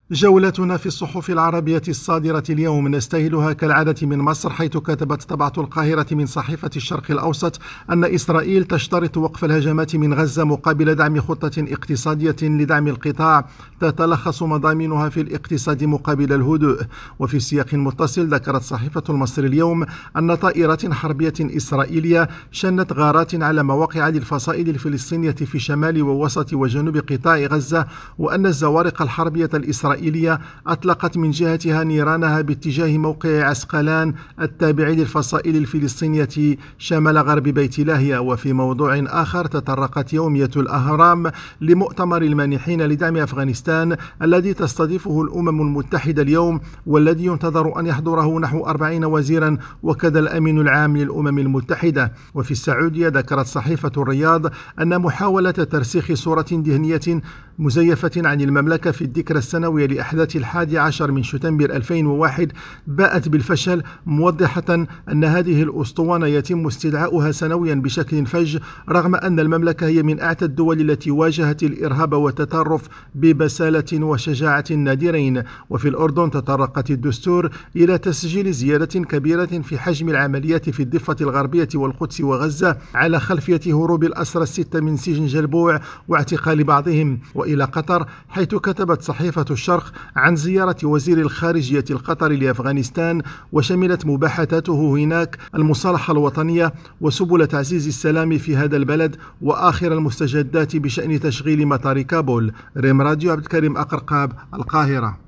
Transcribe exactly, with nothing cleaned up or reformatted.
جولتنا في الصحف العربية الصادرة اليوم نستهلها كالعادة من مصر، حيث كتبت طبعة القاهرة من صحيفة الشرق الأوسط أن إسرائيل تشترط وقف الهجمات من غزة مقابل دعم خطة اقتصادية لدعم القطاع تتلخص مضامينها في الاقتصاد مقابل الهدوء. وفي سياق متصل ذكرت صحيفة المصري اليوم أن طائرات حربية إسرائيلية شنت غارات على مواقع للفصائل الفلسطينية في شمال ووسط وجنوب قطاع غزة، وأن الزوارق الحربية الإسرائيلية أطلقت من جهتها نيرانها باتجاه موقع عسقلان التابع للفصائل الفلسطينية شمال غرب بيت لاهيا. وفي موضوع آخر تطرقت يومية الأهرام لمؤتمر المانحين لدعم أفغانستان الذي تستضيفه الأمم المتحدة اليوم، والذي ينتظر أن يحضره نحو أربعين وزيرا وكذا الأمين العام للأمم المتحدة. وفي السعودية ذكرت صحيفة الرياض أن محاولة ترسيخ صورة ذهنية مزيفة عن المملكة في الذكرى السنوية لأحداث الحادي عشر من شتنبر ألفين وواحد باءت بالفشل، موضحة أن هذه الأسطوانة يتم استدعاؤها سنويا بشكل فج، رغم أن المملكة هي من أعتى الدول التي واجهت الإرهاب والتطرف ببسالة وشجاعة نادرين. وفي الأردن تطرقت الدستور إلى تسجيل زيادة كبيرة في حجم العمليات في الضفة الغربية والقدس وغزة على خلفية هروب الأسرى الستة من سجن جلبوع واعتقال بعضهم. وإلى قطر، حيث كتبت صحيفة الشرق عن زيارة وزير الخارجية القطري لأفغانستان، وشملت مباحثاته هناك المصالحة الوطنية وسبل تعزيز السلام في هذا البلد وآخر المستجدات بشأن تشغيل مطار كابول. ريم راديو، عبد الكريم أقرقاب، القاهرة.